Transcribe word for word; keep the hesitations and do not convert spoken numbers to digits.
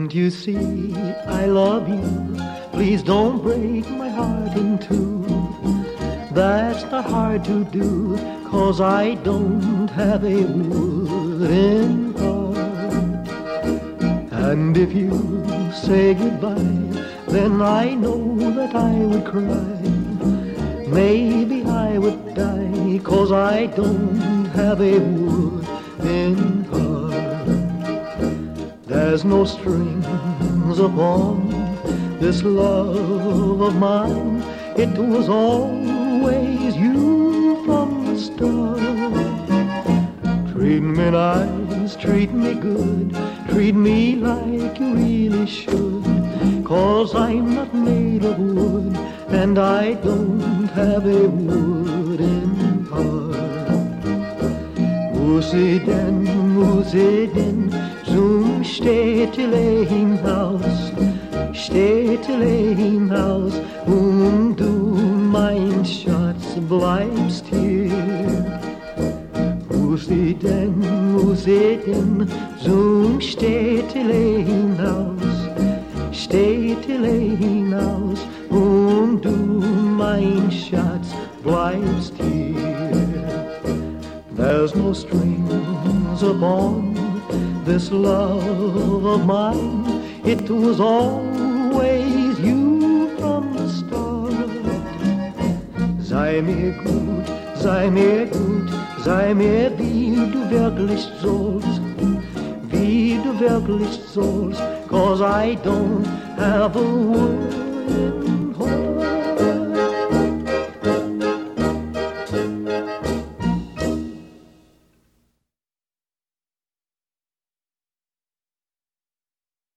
Can't you see I love you? Please don't break my heart in two. That's not hard to do, 'cause I don't have a wooden heart. And if you say goodbye, then I know that I would cry. Maybe I would die, 'cause I don't have a wooden heart. There's no strings upon this love of mine. It was always you from the start. Treat me nice, treat me good, treat me like you really should, 'cause I'm not made of wood, and I don't have a wooden heart. Wo sie denn, wo sie denn zum Städtelein-Haus, Städtelein-Haus, und du, mein Schatz, bleibst hier. Wo sie denn, wo sie denn zum Städtelein-Haus, Städtelein-Haus, und du, mein Schatz, bleibst hier. There's no strings upon this love of mine. It was always you from the start. Sei mir gut, sei mir gut, sei mir wie du wirklich sollst, wie du wirklich sollst, 'cause I don't have a word.